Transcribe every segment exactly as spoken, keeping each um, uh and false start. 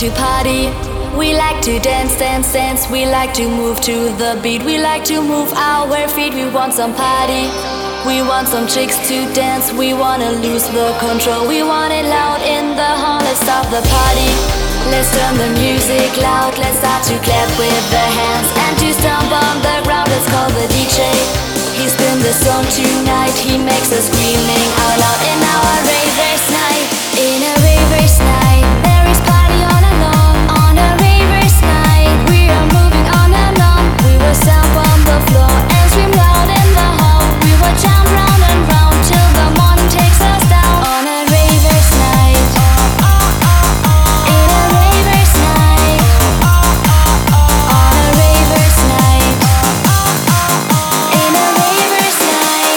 to party. We like to dance, dance, dance. We like to move to the beat. We like to move our feet. We want some party. We want some chicks to dance. We wanna lose the control. We want it loud in the hall. Let's start the party. Let's turn the music loud. Let's start to clap with the hands and to stomp on the ground. Let's call the D J. He spin the song tonight. He makes us screaming out loud in our ravers night. In a ravers night, there is party all along. On a ravers night, we are moving on and on. We will stomp on the floor and scream loud in the hall. We will jump round and round till the morning takes us down. On a ravers night, in a ravers night, on a ravers night, in a ravers night.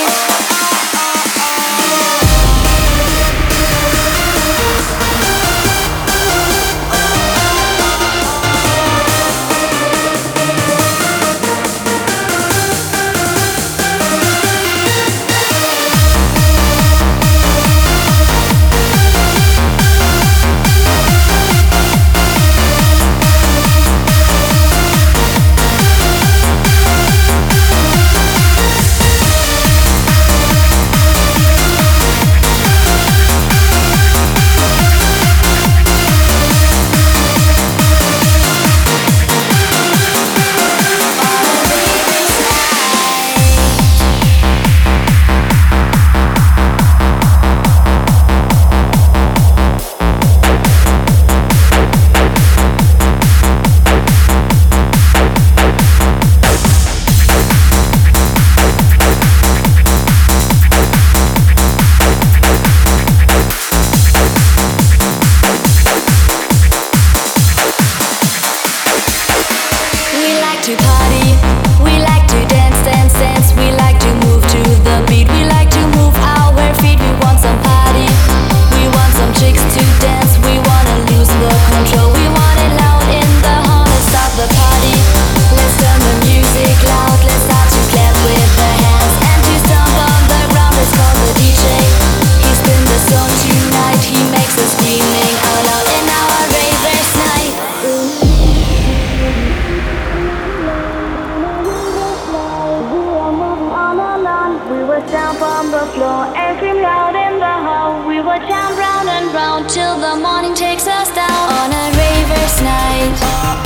To party, we like to dance, dance, dance. We like to move to the beat. We like to move our feet. We want some party. We want some chicks to dance. We wanna lose the control. We want it loud in the hall. Let's start the party. Let's turn the music loud. Let's start to clap with the hands and to stomp on the ground. Let's call the D J. He spin the song tonight. He makes us screaming out loud in our ravers night. We will stomp on the floor and scream loud in the hall. We will jump round and round till the morning takes us down. On a ravers night.